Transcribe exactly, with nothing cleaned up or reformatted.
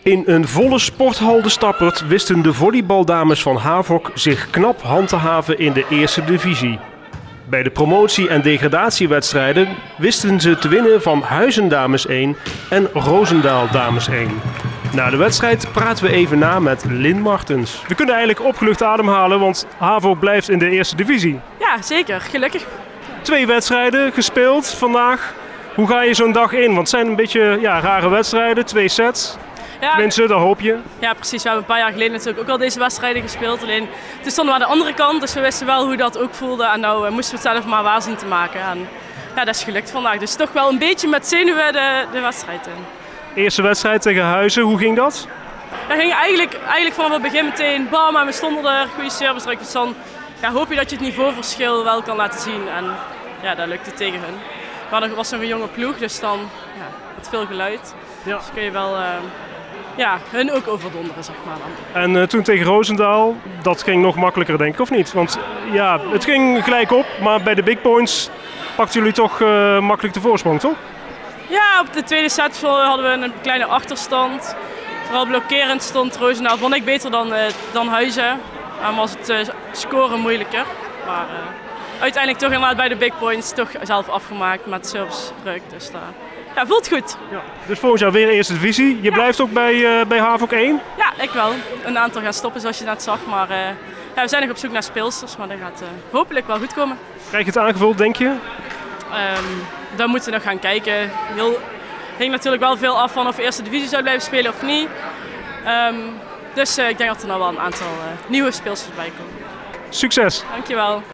In een volle sporthal De Stappert wisten de volleybaldames van Havok zich knap hand te haven in de eerste divisie. Bij de promotie- en degradatiewedstrijden wisten ze te winnen van Huizen Dames één en Roosendaal Dames één. Na de wedstrijd praten we even na met Lynn Martens. We kunnen eigenlijk opgelucht ademhalen, want Havok blijft in de eerste divisie. Ja, zeker. Gelukkig. Twee wedstrijden gespeeld vandaag. Hoe ga je zo'n dag in? Want het zijn een beetje ja, rare wedstrijden, twee sets. Ja, Mensen, dat hoop je. Ja, precies. We hebben een paar jaar geleden natuurlijk ook al deze wedstrijden gespeeld. Alleen toen stonden we aan de andere kant, dus we wisten wel hoe dat ook voelde. En nou uh, moesten we het zelf maar waar zien te maken. En ja, dat is gelukt vandaag. Dus toch wel een beetje met zenuwen de, de wedstrijd in. Eerste wedstrijd tegen Huizen, hoe ging dat? Dat ging eigenlijk, eigenlijk vanaf het begin meteen bam en we stonden er. Goede service druk. Dus dan ja, hoop je dat je het niveauverschil wel kan laten zien. En ja, dat lukte tegen hun. Maar er was nog een jonge ploeg, dus dan ja, met veel geluid. Ja. Dus kun je wel uh, ja, hun ook overdonderen, zeg maar. Dan. En uh, toen tegen Roosendaal, dat ging nog makkelijker denk ik, of niet? Want uh, ja, het ging gelijk op, maar bij de big points pakten jullie toch uh, makkelijk de voorsprong, toch? Ja, op de tweede set hadden we een kleine achterstand. Vooral blokkerend stond Roosendaal, vond ik beter dan, uh, dan Huizen. En was het uh, scoren moeilijker. Maar uh, uiteindelijk toch inderdaad bij de big points toch zelf afgemaakt met service druk. Dus dat ja, voelt goed. Ja. Dus volgend jaar weer eerste divisie. Je ja. blijft ook bij, uh, bij Havok één? Ja, ik wel. Een aantal gaan stoppen zoals je net zag. Maar uh, ja, we zijn nog op zoek naar speelsters, maar dat gaat uh, hopelijk wel goed komen. Krijg je het aangevuld, denk je? Um, dan moeten we nog gaan kijken. Heel, hing natuurlijk wel veel af van of we eerste divisie zou blijven spelen of niet. Um, dus uh, ik denk dat er nou wel een aantal uh, nieuwe speelsters bij komen. Succes! Dankjewel.